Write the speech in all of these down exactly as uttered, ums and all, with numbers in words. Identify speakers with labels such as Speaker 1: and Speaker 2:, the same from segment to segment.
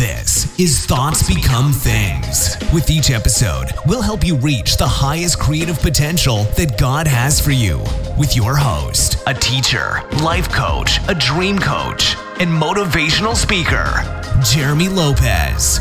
Speaker 1: This is Thoughts Become Things. With each episode, we'll help you reach the highest creative potential that God has for you. With your host, a teacher, life coach, a dream coach, and motivational speaker, Jeremy Lopez.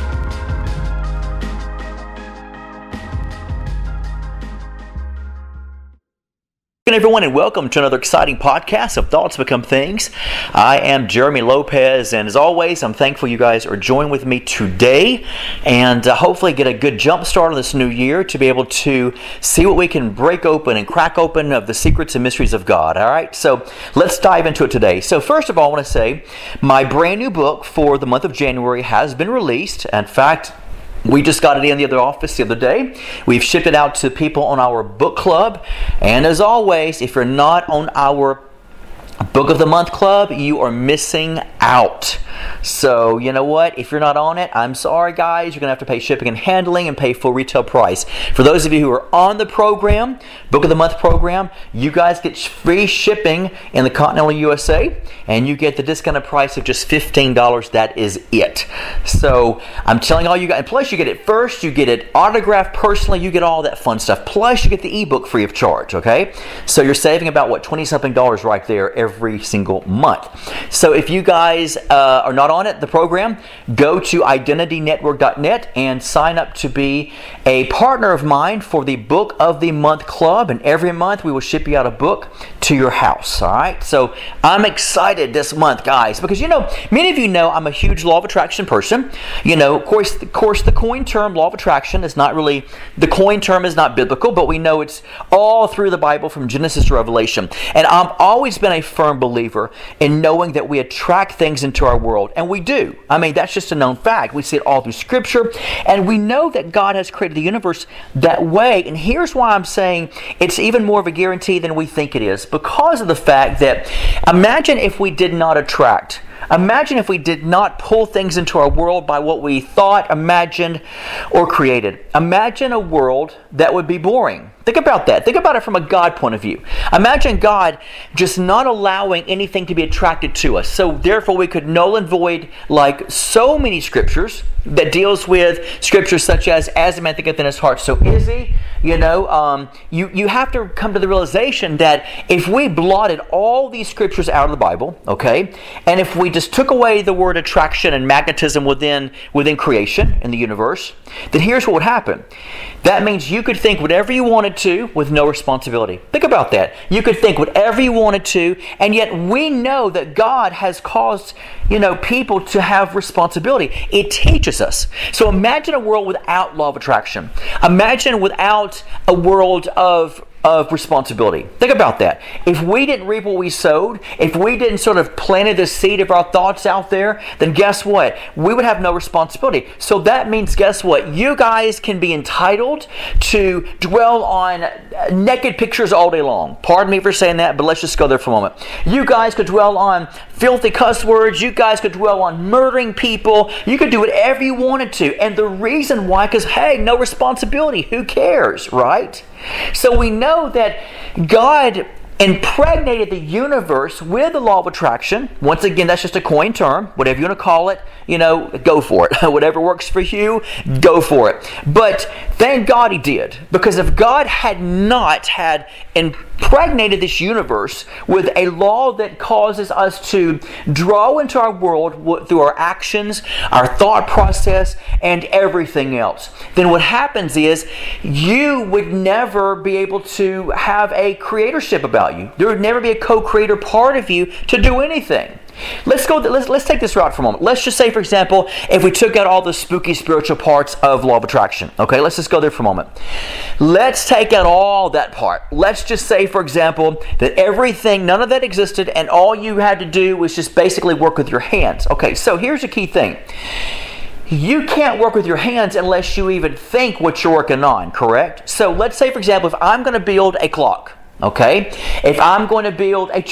Speaker 2: Good everyone, and welcome to another exciting podcast of Thoughts Become Things. I am Jeremy Lopez, and as always, I'm thankful you guys are joining with me today, and uh, hopefully get a good jump start on this new year to be able to see what we can break open and crack open of the secrets and mysteries of God. All right, so let's dive into it today. So first of all, I want to say my brand new book for the month of January has been released. In fact, we just got it in the other office the other day. We've shipped it out to people on our book club. And as always, if you're not on our Book of the Month Club, you are missing out. So, you know what? If you're not on it, I'm sorry, guys. You're going to have to pay shipping and handling and pay full retail price. For those of you who are on the program, Book of the Month program, you guys get free shipping in the continental U S A, and you get the discounted price of just fifteen dollars. That is it. So, I'm telling all you guys, and plus you get it first, you get it autographed personally, you get all that fun stuff. Plus, you get the ebook free of charge, okay? So, you're saving about, what, twenty-something dollars right there every single month. So, if you guys uh, are not on it, the program, go to identity network dot net and sign up to be a partner of mine for the Book of the Month Club. And every month we will ship you out a book to your house. All right. So I'm excited this month, guys, because you know, many of you know I'm a huge law of attraction person. You know, of course, of course, the coin term law of attraction is not really the coin term is not biblical, but we know it's all through the Bible from Genesis to Revelation. And I've always been a firm believer in knowing that we attract things into our world. And we do. I mean, that's just a known fact. We see it all through Scripture. And we know that God has created the universe that way. And here's why I'm saying it's even more of a guarantee than we think it is. Because of the fact that, imagine if we did not attract. Imagine if we did not pull things into our world by what we thought, imagined, or created. Imagine a world that would be boring. Think about that. Think about it from a God point of view. Imagine God just not allowing anything to be attracted to us. So therefore we could null and void like so many scriptures that deals with scriptures such as, as a man thinketh in his heart, so is he. You know, um, you, you have to come to the realization that if we blotted all these scriptures out of the Bible, okay, and if we just took away the word attraction and magnetism within, within creation in the universe, then here's what would happen. That means you could think whatever you wanted to with no responsibility. Think about that. You could think whatever you wanted to, and yet we know that God has caused, you know, people to have responsibility. It teaches us. So imagine a world without law of attraction. Imagine without a world of of responsibility. Think about that. If we didn't reap what we sowed, if we didn't sort of planted the seed of our thoughts out there, then guess what? We would have no responsibility. So that means, guess what? You guys can be entitled to dwell on naked pictures all day long. Pardon me for saying that, but let's just go there for a moment. You guys could dwell on filthy cuss words. You guys could dwell on murdering people. You could do whatever you wanted to. And the reason why, because hey, no responsibility. Who cares, right? So we know that God impregnated the universe with the law of attraction. Once again, that's just a coin term. Whatever you want to call it, you know, go for it. Whatever works for you, go for it. But thank God he did. Because if God had not had impregnated this universe with a law that causes us to draw into our world through our actions, our thought process, and everything else, then what happens is you would never be able to have a creatorship about you. There would never be a co-creator part of you to do anything. Let's go. Let's let's take this route for a moment. Let's just say, for example, if we took out all the spooky spiritual parts of law of attraction. Okay, let's just go there for a moment. Let's take out all that part. Let's just say, for example, that everything, none of that existed, and all you had to do was just basically work with your hands. Okay, so here's the key thing. You can't work with your hands unless you even think what you're working on, correct? So let's say, for example, if I'm going to build a clock, okay? If I'm going to build a chair,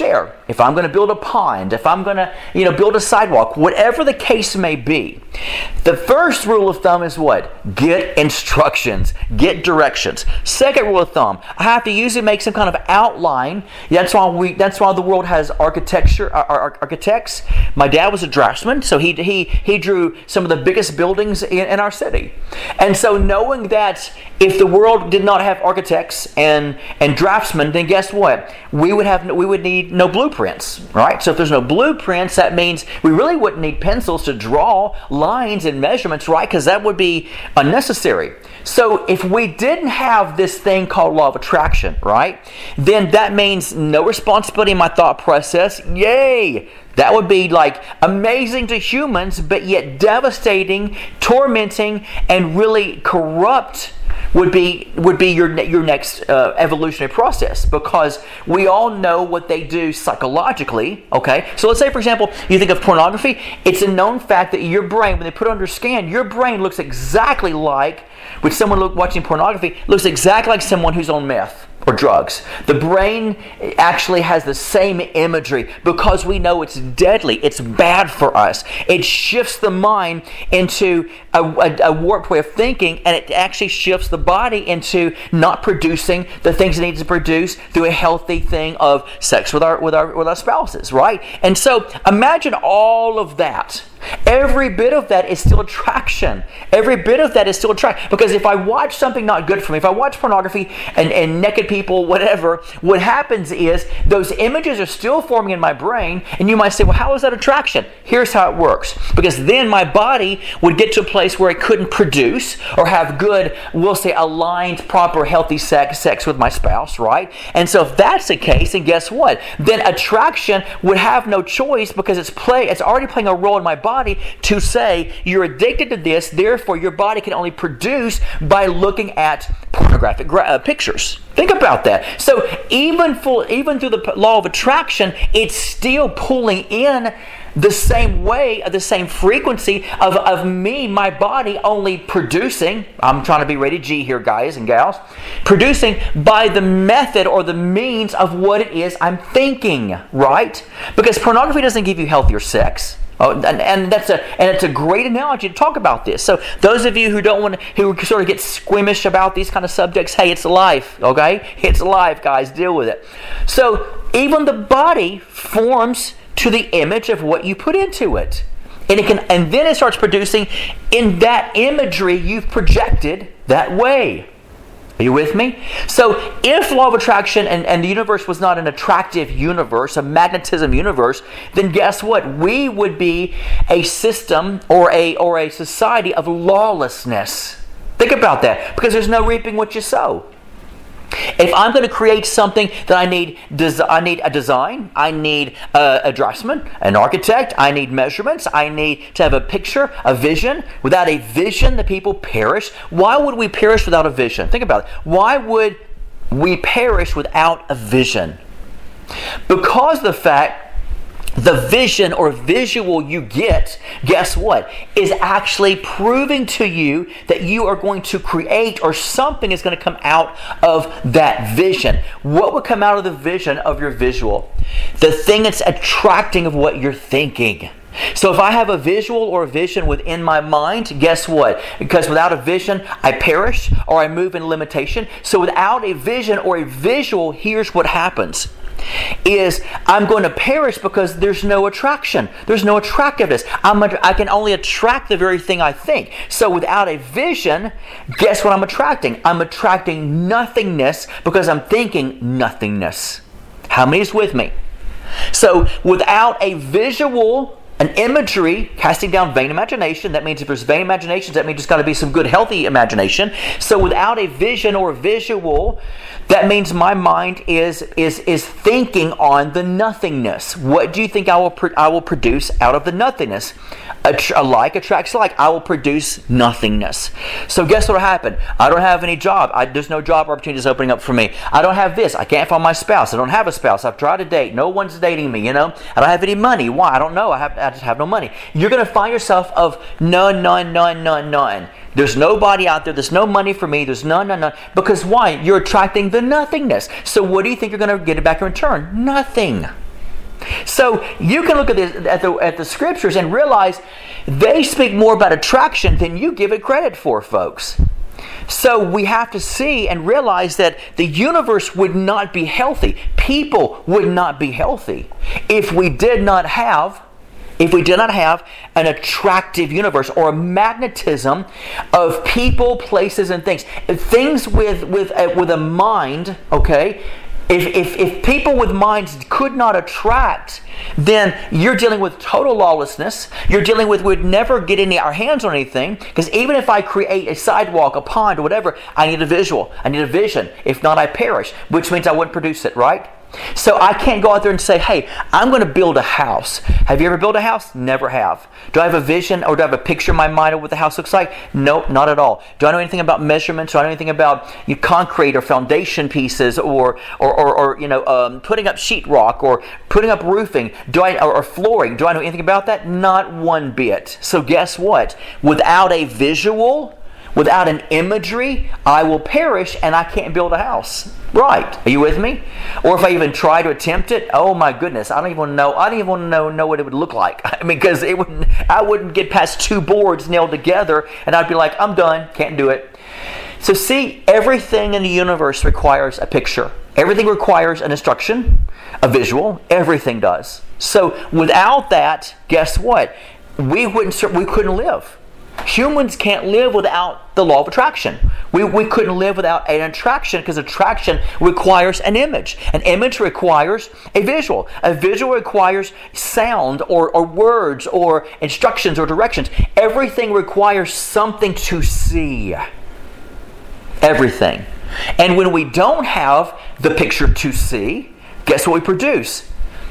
Speaker 2: if I'm going to build a pond, if I'm going to, you know, build a sidewalk, whatever the case may be, the first rule of thumb is what? Get instructions, get directions. Second rule of thumb, I have to usually make some kind of outline. That's why we. That's why the world has architecture, uh, architects. My dad was a draftsman, so he he he drew some of the biggest buildings in, in our city. And so knowing that if the world did not have architects and and draftsmen, then guess what? We would have we would need no blueprints, right? So if there's no blueprints, that means we really wouldn't need pencils to draw lines and measurements, right? Because that would be unnecessary. So if we didn't have this thing called law of attraction, right, then that means no responsibility in my thought process. Yay! That would be like amazing to humans, but yet devastating, tormenting, and really corrupt would be would be your your next uh, evolutionary process, because we all know what they do psychologically. Okay, so let's say, for example, you think of pornography. It's a known fact that your brain, when they put it under scan, your brain looks exactly like, with someone look, watching pornography, looks exactly like someone who's on meth or drugs. The brain actually has the same imagery because we know it's deadly. It's bad for us. It shifts the mind into a, a, a warped way of thinking, and it actually shifts the body into not producing the things it needs to produce through a healthy thing of sex with our with our with our spouses, right? And so imagine all of that. Every bit of that is still attraction. Every bit of that is still attraction. Because if I watch something not good for me, if I watch pornography and, and naked people, whatever, what happens is those images are still forming in my brain, and you might say, well, how is that attraction? Here's how it works. Because then my body would get to a place where it couldn't produce or have good, we'll say, aligned, proper, healthy sex, sex with my spouse, right? And so if that's the case, then guess what? Then attraction would have no choice, because it's play, it's already playing a role in my body to say you're addicted to this, therefore your body can only produce by looking at pornographic gra- uh, pictures. Think about that. So even full, even through the law of attraction, it's still pulling in the same way, the same frequency of, of me, my body, only producing, I'm trying to be rated G here, guys and gals, producing by the method or the means of what it is I'm thinking, right? Because pornography doesn't give you healthier sex. Oh, and, and that's a and it's a great analogy to talk about this. So those of you who don't want to, who sort of get squeamish about these kind of subjects, hey, it's life, okay? It's life, guys. Deal with it. So even the body forms to the image of what you put into it, and it can, and then it starts producing in that imagery you've projected that way. Are you with me? So if law of attraction and, and the universe was not an attractive universe, a magnetism universe, then guess what? We would be a system or a or a society of lawlessness. Think about that, because there's no reaping what you sow. If I'm going to create something that I need, des- I need a design, I need a, a draftsman, an architect, I need measurements, I need to have a picture, a vision. Without a vision, the people perish. Why would we perish without a vision? Think about it. Why would we perish without a vision? Because of the fact the vision or visual you get, guess what, is actually proving to you that you are going to create, or something is going to come out of that vision. What would come out of the vision of your visual? The thing that's attracting of what you're thinking. So if I have a visual or a vision within my mind, guess what? Because without a vision, I perish or I move in limitation. So without a vision or a visual, here's what happens. Is I'm going to perish because there's no attraction. There's no attractiveness. I'm a, I can only attract the very thing I think. So without a vision, guess what I'm attracting? I'm attracting nothingness because I'm thinking nothingness. How many is with me? So without a visual, an imagery, casting down vain imagination. That means if there's vain imaginations, that means there's got to be some good, healthy imagination. So without a vision or a visual, that means my mind is is is thinking on the nothingness. What do you think I will pro- I will produce out of the nothingness? A, tr- a like attracts like. I will produce nothingness. So guess what will happen? I don't have any job. I, there's no job opportunities opening up for me. I don't have this. I can't find my spouse. I don't have a spouse. I've tried to date. No one's dating me. You know. I don't have any money. Why? I don't know. I have. I just have no money. You're going to find yourself of none, none, none, none, none. There's nobody out there. There's no money for me. There's none, none, none. Because why? You're attracting the nothingness. So what do you think you're going to get back in return? Nothing. So you can look at the, at the at the scriptures and realize they speak more about attraction than you give it credit for, folks. So we have to see and realize that the universe would not be healthy. People would not be healthy if we did not have if we did not have an attractive universe or a magnetism of people, places, and things. Things with with a, with a mind, okay? If, if, if people with minds could not attract, then you're dealing with total lawlessness. You're dealing with, we'd never get any our hands on anything. Because even if I create a sidewalk, a pond, or whatever, I need a visual. I need a vision. If not, I perish. Which means I wouldn't produce it, right? So I can't go out there and say, hey, I'm going to build a house. Have you ever built a house? Never have. Do I have a vision or do I have a picture in my mind of what the house looks like? Nope, not at all. Do I know anything about measurements? Do I know anything about you know, concrete or foundation pieces or or, or, or you know um, putting up sheetrock or putting up roofing? Do I or, or flooring? Do I know anything about that? Not one bit. So guess what? Without a visual, without an imagery, I will perish and I can't build a house. Right. Are you with me? Or if I even try to attempt it, oh my goodness, I don't even know. I don't even want to know, know what it would look like. I mean, because it wouldn't. I wouldn't get past two boards nailed together, and I'd be like, I'm done. Can't do it. So see, everything in the universe requires a picture. Everything requires an instruction, a visual. Everything does. So without that, guess what? We wouldn't. We couldn't live. Humans can't live without the law of attraction. We, we couldn't live without an attraction because attraction requires an image. An image requires a visual. A visual requires sound or, or words or instructions or directions. Everything requires something to see. Everything. And when we don't have the picture to see, guess what we produce?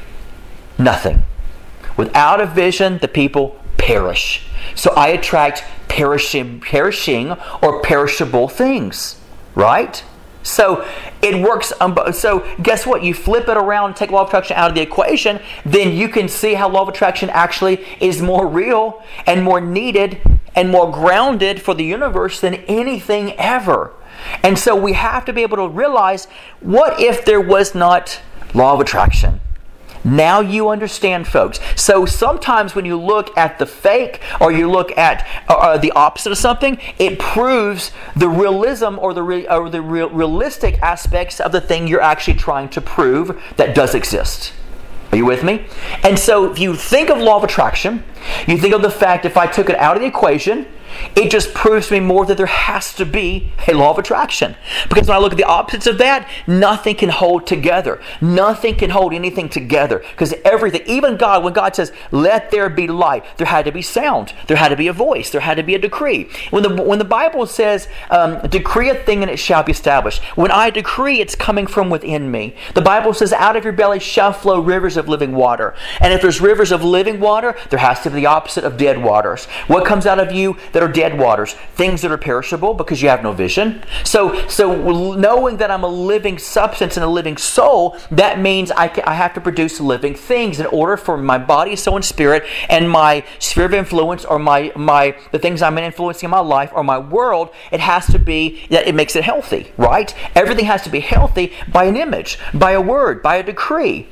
Speaker 2: Nothing. Without a vision, the people perish. So I attract perishing, perishing or perishable things, right? So it works. Um, so guess what? You flip it around and take law of attraction out of the equation, then you can see how law of attraction actually is more real and more needed and more grounded for the universe than anything ever. And so we have to be able to realize, what if there was not law of attraction? Now you understand, folks. So sometimes when you look at the fake or you look at uh, the opposite of something, it proves the realism or the re- or the real, realistic aspects of the thing you're actually trying to prove that does exist. Are you with me? And so if you think of law of attraction, you think of the fact if I took it out of the equation, it just proves to me more that there has to be a law of attraction. Because when I look at the opposites of that, nothing can hold together. Nothing can hold anything together. Because everything, even God, when God says, let there be light, there had to be sound. There had to be a voice. There had to be a decree. When the when the Bible says, um, decree a thing and it shall be established. When I decree, it's coming from within me. The Bible says, out of your belly shall flow rivers of living water. And if there's rivers of living water, there has to be the opposite of dead waters. What comes out of you that are dead waters? Things that are perishable because you have no vision. So, so knowing that I'm a living substance and a living soul, that means I, can, I have to produce living things in order for my body, soul, and spirit, and my sphere of influence, or my my the things I'm influencing in my life, or my world. It has to be that it makes it healthy, right? Everything has to be healthy by an image, by a word, by a decree.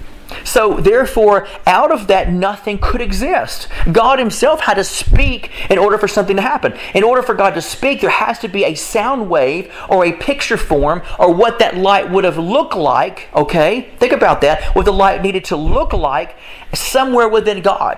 Speaker 2: So therefore, out of that, nothing could exist. God himself had to speak in order for something to happen. In order for God to speak, there has to be a sound wave or a picture form or what that light would have looked like, okay? Think about that. What the light needed to look like somewhere within God.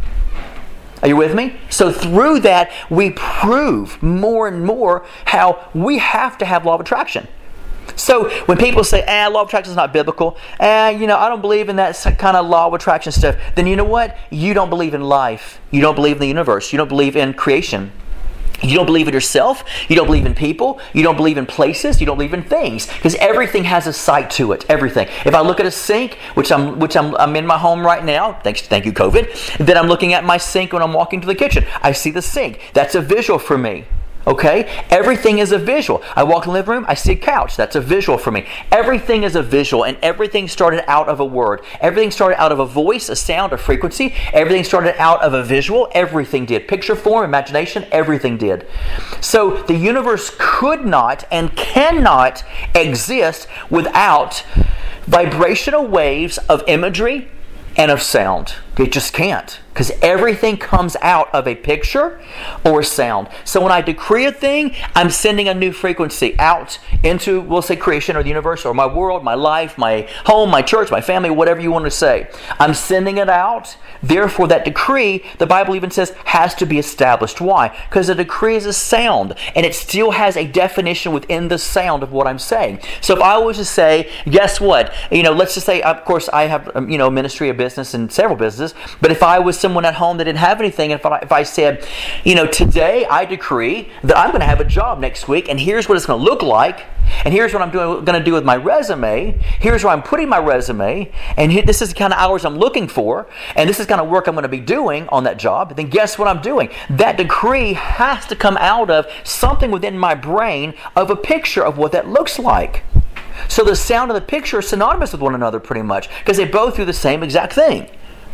Speaker 2: Are you with me? So through that, we prove more and more how we have to have law of attraction. So when people say, ah, law of attraction is not biblical, ah, you know, I don't believe in that kind of law of attraction stuff, then you know what? You don't believe in life. You don't believe in the universe. You don't believe in creation. You don't believe in yourself. You don't believe in people. You don't believe in places. You don't believe in things. Because everything has a sight to it. Everything. If I look at a sink, which I'm which I'm, I'm in my home right now, thanks, thank you, COVID, then I'm looking at my sink when I'm walking to the kitchen. I see the sink. That's a visual for me. Okay? Everything is a visual. I walk in the living room, I see a couch. That's a visual for me. Everything is a visual, and everything started out of a word. Everything started out of a voice, a sound, a frequency. Everything started out of a visual. Everything did. Picture form, imagination, everything did. So the universe could not and cannot exist without vibrational waves of imagery, and of sound. It just can't. Because everything comes out of a picture or sound. So when I decree a thing, I'm sending a new frequency out into, we'll say, creation or the universe or my world, my life, my home, my church, my family, whatever you want to say. I'm sending it out. Therefore, that decree, the Bible even says, has to be established. Why? Because a decree is a sound, and it still has a definition within the sound of what I'm saying. So if I was to say, guess what? You know, let's just say, of course, I have, you know, ministry, a business, and several businesses. But if I was someone at home that didn't have anything, if I, if I said, you know, today I decree that I'm going to have a job next week, and here's what it's going to look like, and here's what I'm doing, going to do with my resume, here's where I'm putting my resume, and here, this is the kind of hours I'm looking for, and this is the kind of work I'm going to be doing on that job, then guess what I'm doing? That decree has to come out of something within my brain of a picture of what that looks like. So the sound and the picture are synonymous with one another pretty much, because they both do the same exact thing.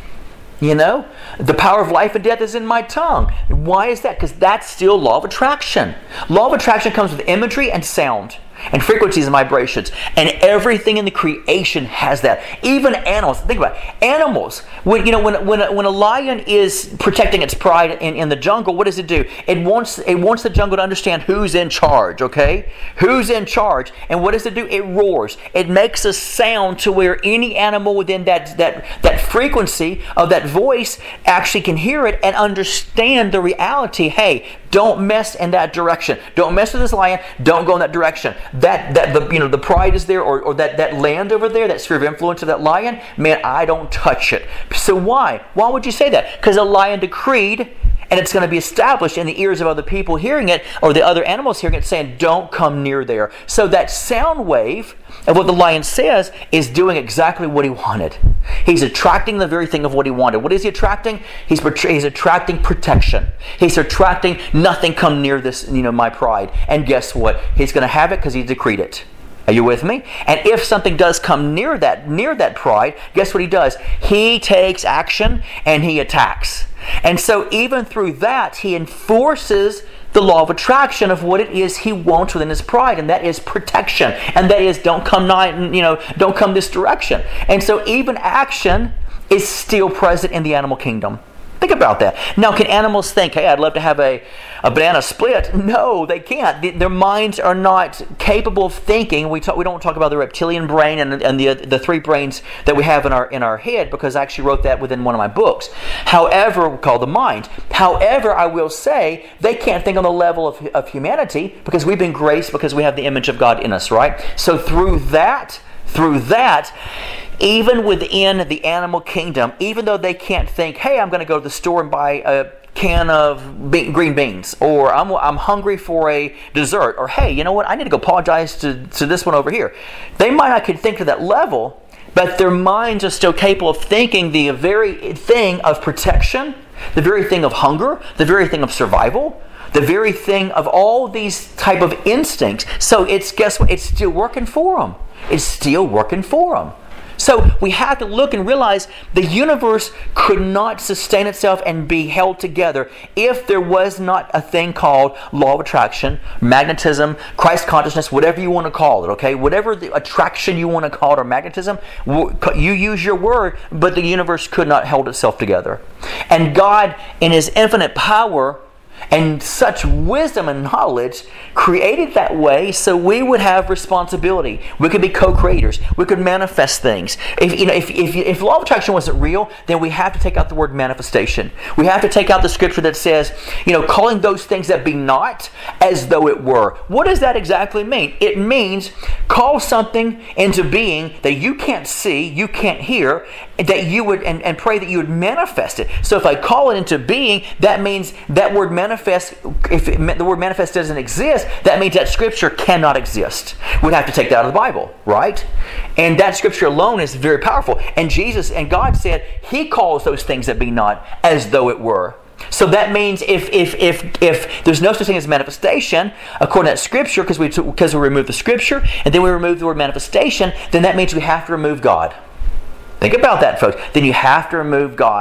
Speaker 2: You know, the power of life and death is in my tongue. Why is that? Because that's still law of attraction. Law of attraction comes with imagery and sound and frequencies and vibrations. And everything in the creation has that. Even animals. Think about it. Animals. When, you know, when, when, a, when a lion is protecting its pride in, in the jungle, what does it do? It wants, it wants the jungle to understand who's in charge, okay? Who's in charge. And what does it do? It roars. It makes a sound to where any animal within that, that, that frequency of that voice actually can hear it and understand the reality. Hey, don't mess in that direction. Don't mess with this lion. Don't go in that direction. That that the you know the pride is there, or, or that, that land over there, that sphere of influence of that lion, man, I don't touch it. So why? Why would you say that? Because a lion decreed, and it's going to be established in the ears of other people hearing it, or the other animals hearing it, saying, don't come near there. So that sound wave of what the lion says is doing exactly what he wanted. He's attracting the very thing of what he wanted. What is he attracting? He's, he's attracting protection. He's attracting nothing come near this, you know, my pride. And guess what? He's going to have it because he decreed it. Are you with me? And if something does come near that, near that pride, guess what he does? He takes action and he attacks. And so even through that, he enforces the law of attraction of what it is he wants within his pride, and that is protection, and that is don't come nigh, you know, don't come this direction. And so even action is still present in the animal kingdom. Think about that. Now, can animals think, hey, I'd love to have a, a banana split? No, they can't. The, their minds are not capable of thinking. We talk, we don't talk about the reptilian brain and, and the the three brains that we have in our in our head, because I actually wrote that within one of my books. However, called the mind. However, I will say they can't think on the level of, of humanity, because we've been graced because we have the image of God in us, right? So through that, through that, even within the animal kingdom, even though they can't think, hey, I'm going to go to the store and buy a can of be- green beans, or I'm, I'm hungry for a dessert, or hey, you know what, I need to go apologize to, to this one over here. They might not could think to that level, but their minds are still capable of thinking the very thing of protection, the very thing of hunger, the very thing of survival, the very thing of all these type of instincts. So it's, guess what, it's still working for them. It's still working for them. So we have to look and realize the universe could not sustain itself and be held together if there was not a thing called law of attraction, magnetism, Christ consciousness, whatever you want to call it, okay? Whatever the attraction you want to call it, or magnetism, you use your word, but the universe could not hold itself together. And God, in His infinite power and such wisdom and knowledge, created that way so we would have responsibility. We could be co-creators. We could manifest things. If you know, if if, if law of attraction wasn't real, then we have to take out the word manifestation. We have to take out the scripture that says, you know, calling those things that be not as though it were. What does that exactly mean? It means call something into being that you can't see, you can't hear, that you would and, and pray that you would manifest it. So if I call it into being, that means that word manifest. If it, the word manifest doesn't exist, that means that scripture cannot exist. We'd have to take that out of the Bible, right? And that scripture alone is very powerful. And Jesus and God said He calls those things that be not as though it were. So that means if if if if there's no such thing as manifestation, according to that scripture, because we because we remove the scripture and then we remove the word manifestation, then that means we have to remove God. Think about that, folks. Then you have to remove God.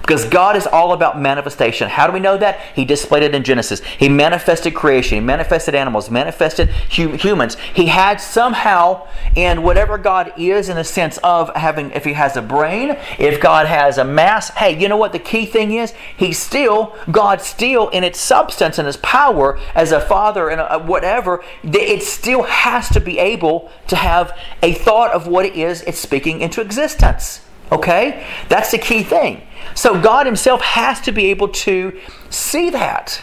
Speaker 2: Because God is all about manifestation. How do we know that? He displayed it in Genesis. He manifested creation. He manifested animals. Manifested hu- humans. He had somehow, in whatever God is, in the sense of having, if He has a brain, if God has a mass, hey, you know what the key thing is? He's still, God still, in its substance and His power as a Father and a, whatever, it still has to be able to have a thought of what it is it's speaking into existence. Okay? That's the key thing. So God Himself has to be able to see that.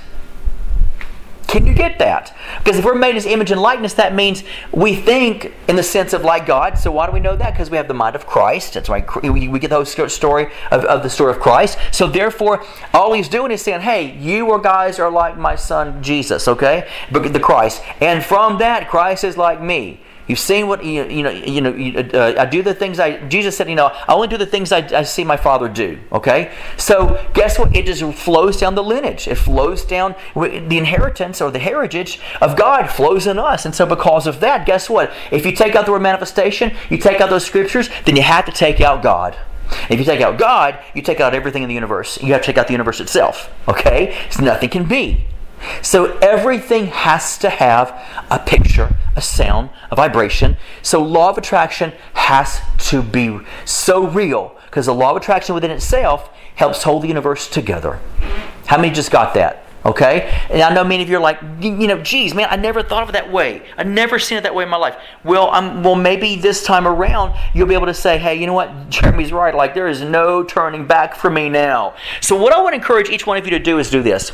Speaker 2: Can you get that? Because if we're made in His image and likeness, that means we think in the sense of like God. So why do we know that? Because we have the mind of Christ. That's why we get the whole story of, of the story of Christ. So therefore, all He's doing is saying, hey, you or guys are like my Son Jesus, okay? The Christ. And from that, Christ is like me. You've seen what, you, you know, you know you, uh, I do the things I, Jesus said, you know, I only do the things I, I see my Father do, okay? So guess what? It just flows down the lineage. It flows down, the inheritance or the heritage of God flows in us. And so because of that, guess what? If you take out the word manifestation, you take out those scriptures, then you have to take out God. If you take out God, you take out everything in the universe. You have to take out the universe itself, okay? So nothing can be. So everything has to have a picture, a sound, a vibration. So law of attraction has to be so real because the law of attraction within itself helps hold the universe together. How many just got that? Okay? And I know many of you are like, you know, geez, man, I never thought of it that way. I never seen it that way in my life. Well, I'm, well, maybe this time around you'll be able to say, hey, you know what? Jeremy's right. Like, there is no turning back for me now. So what I want to encourage each one of you to do is do this.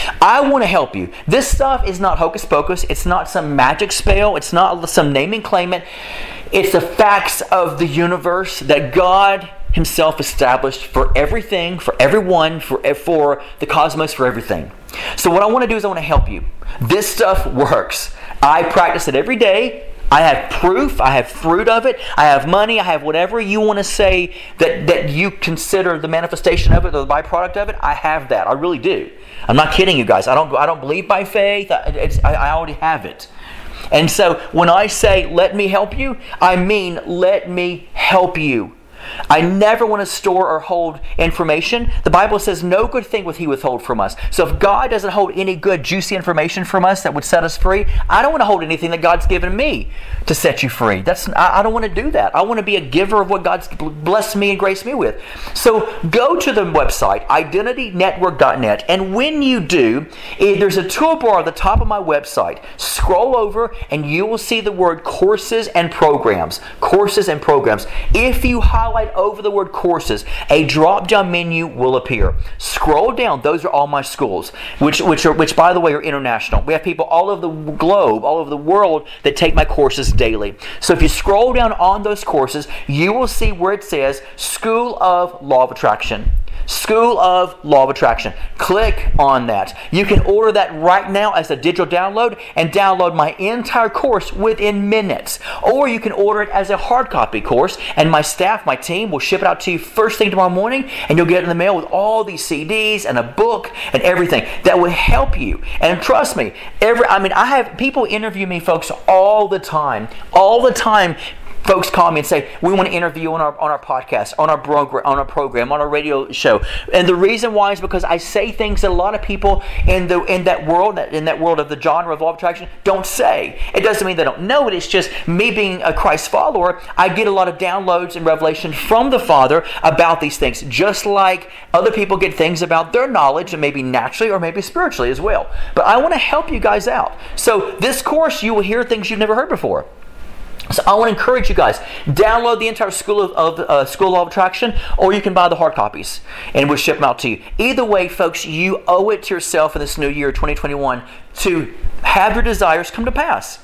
Speaker 2: I want to help you. This stuff is not hocus pocus. It's not some magic spell. It's not some name and claim it. It's the facts of the universe that God Himself established for everything, for everyone, for, for the cosmos, for everything. So what I want to do is I want to help you. This stuff works. I practice it every day. I have proof. I have fruit of it. I have money. I have whatever you want to say that, that you consider the manifestation of it or the byproduct of it. I have that. I really do. I'm not kidding you guys. I don't, I don't believe by faith. I, it's, I, I already have it. And so when I say, let me help you, I mean, let me help you. I never want to store or hold information. The Bible says no good thing would He withhold from us. So if God doesn't hold any good, juicy information from us that would set us free, I don't want to hold anything that God's given me to set you free. That's I, I don't want to do that. I want to be a giver of what God's blessed me and graced me with. So go to the website, identity network dot net, and when you do, there's a toolbar at the top of my website. Scroll over and you will see the word courses and programs. Courses and programs. If you highlight over the word courses, a drop-down menu will appear. Scroll down. Those are all my schools, which which are which by the way are international. We have people all over the globe, all over the world that take my courses daily. So if you scroll down on those courses, you will see where it says School of Law of Attraction. School of Law of Attraction. Click on that. You can order that right now as a digital download and download my entire course within minutes. Or you can order it as a hard copy course and my staff, my team will ship it out to you first thing tomorrow morning and you'll get it in the mail with all these C Ds and a book and everything that will help you. And trust me, every I mean I have people interview me, folks, all the time. All the time. Folks call me and say, we want to interview you on our on our podcast, on our program, on our program, on our radio show. And the reason why is because I say things that a lot of people in the in that world, in that world of the genre of law of attraction, don't say. It doesn't mean they don't know it. It's just me being a Christ follower, I get a lot of downloads and revelation from the Father about these things, just like other people get things about their knowledge, and maybe naturally or maybe spiritually as well. But I want to help you guys out. So this course, you will hear things you've never heard before. So I want to encourage you guys, download the entire School of, of uh, School of Law of Attraction, or you can buy the hard copies, and we'll ship them out to you. Either way, folks, you owe it to yourself in this new year, twenty twenty-one, to have your desires come to pass.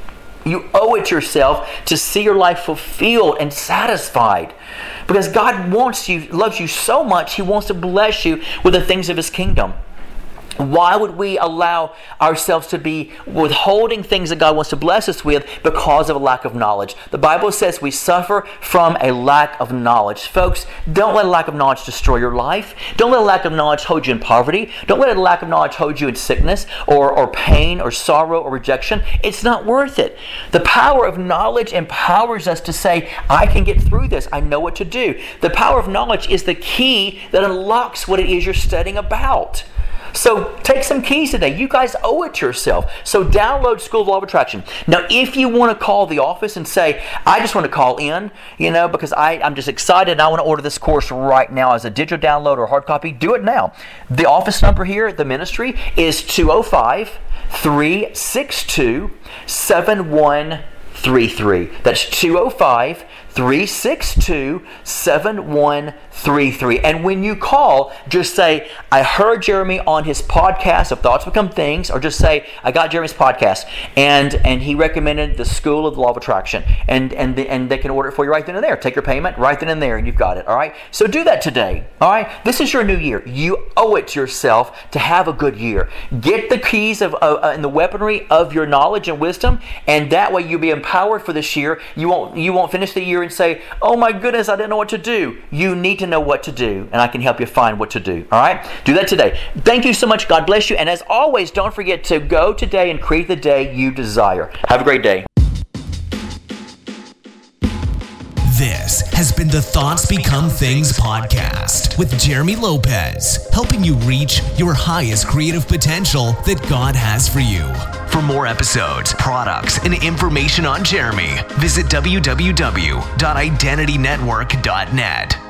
Speaker 2: You owe it to yourself to see your life fulfilled and satisfied. Because God wants you, loves you so much, He wants to bless you with the things of His kingdom. Why would we allow ourselves to be withholding things that God wants to bless us with because of a lack of knowledge? The Bible says we suffer from a lack of knowledge. Folks, don't let a lack of knowledge destroy your life. Don't let a lack of knowledge hold you in poverty. Don't let a lack of knowledge hold you in sickness or, or pain or sorrow or rejection. It's not worth it. The power of knowledge empowers us to say, I can get through this. I know what to do. The power of knowledge is the key that unlocks what it is you're studying about. So take some keys today. You guys owe it to yourself. So download School of Law of Attraction. Now, if you want to call the office and say, I just want to call in, you know, because I, I'm just excited and I want to order this course right now as a digital download or hard copy, do it now. The office number here at the ministry is two oh five, three six two, seven one three three. That's two oh five, three six two, seven one three three. And when you call, just say, I heard Jeremy on his podcast of Thoughts Become Things, or just say, I got Jeremy's podcast, and and he recommended the School of the Law of Attraction. And and the, and they can order it for you right then and there. Take your payment right then and there, and you've got it. All right? So do that today. All right? This is your new year. You owe it to yourself to have a good year. Get the keys of uh, and the weaponry of your knowledge and wisdom, and that way you'll be empowered for this year. You won't you won't finish the year and say, oh my goodness, I didn't know what to do. You need to know what to do, and I can help you find what to do. All right? Do that today. Thank you so much. God bless you. And as always, don't forget to go today and create the day you desire. Have a great day.
Speaker 1: This has been the Thoughts Become Things podcast with Jeremy Lopez, helping you reach your highest creative potential that God has for you. For more episodes, products, and information on Jeremy, visit w w w dot identity network dot net.